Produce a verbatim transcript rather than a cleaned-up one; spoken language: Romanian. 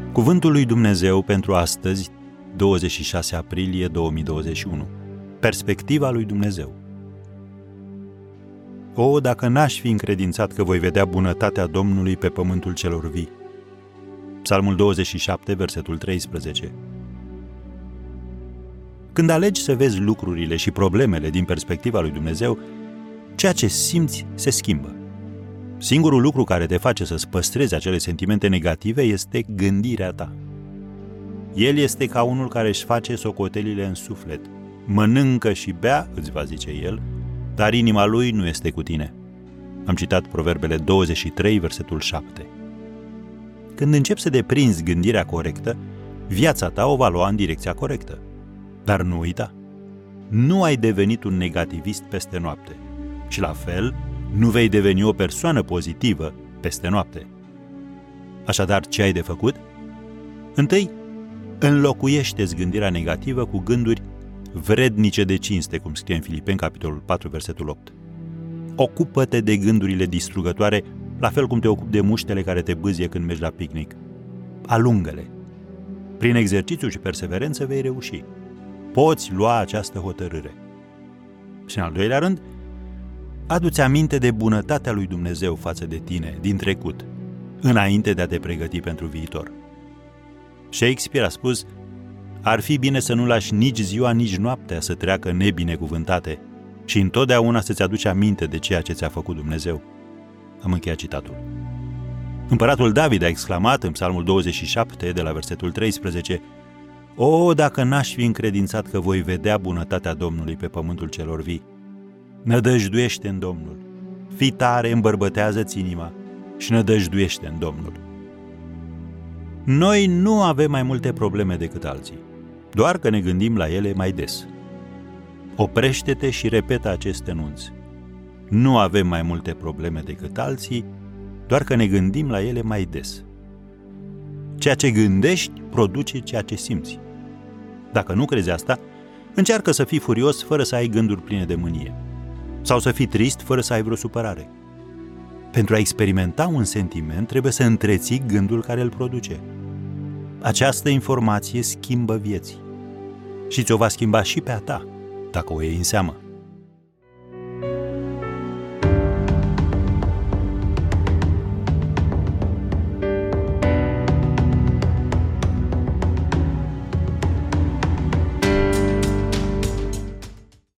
Cuvântul lui Dumnezeu pentru astăzi, douăzeci și șase aprilie două mii douăzeci și unu. Perspectiva lui Dumnezeu. O, dacă n-aș fi încredințat că voi vedea bunătatea Domnului pe pământul celor vii. Psalmul douăzeci și șapte, versetul treisprezece. Când alegi să vezi lucrurile și problemele din perspectiva lui Dumnezeu, ceea ce simți se schimbă. Singurul lucru care te face să-ți păstrezi acele sentimente negative este gândirea ta. El este ca unul care își face socotelile în suflet. Mănâncă și bea, îți va zice el, dar inima lui nu este cu tine. Am citat Proverbele douăzeci și trei, versetul șapte. Când începi să deprinzi gândirea corectă, viața ta o va lua în direcția corectă. Dar nu uita, nu ai devenit un negativist peste noapte. Și la fel, nu vei deveni o persoană pozitivă peste noapte. Așadar, ce ai de făcut? Întâi, înlocuiește-ți gândirea negativă cu gânduri vrednice de cinste, cum scrie în Filipeni, capitolul patru, versetul opt. Ocupă-te de gândurile distrugătoare, la fel cum te ocupi de muștele care te bâzie când mergi la picnic. Alungă-le. Prin exercițiu și perseverență vei reuși. Poți lua această hotărâre. Și în al doilea rând, adu-ți aminte de bunătatea lui Dumnezeu față de tine din trecut, înainte de a te pregăti pentru viitor. Shakespeare a spus: ar fi bine să nu lași nici ziua, nici noaptea să treacă nebinecuvântate și întotdeauna să-ți aduci aminte de ceea ce ți-a făcut Dumnezeu. Am încheiat citatul. Împăratul David a exclamat în Psalmul douăzeci și șapte, de la versetul treisprezece: O, dacă n-aș fi încredințat că voi vedea bunătatea Domnului pe pământul celor vii! Nădăjduiește în Domnul, fii tare, îmbărbătează-ți inima și nădăjduiește în Domnul. Noi nu avem mai multe probleme decât alții, doar că ne gândim la ele mai des. Oprește-te și repetă acest enunț. Nu avem mai multe probleme decât alții, doar că ne gândim la ele mai des. Ceea ce gândești produce ceea ce simți. Dacă nu crezi asta, încearcă să fii furios fără să ai gânduri pline de mânie. Sau să fii trist fără să ai vreo supărare. Pentru a experimenta un sentiment, trebuie să întreții gândul care îl produce. Această informație schimbă vieții. Și ți-o va schimba și pe a ta, dacă o iei în seamă.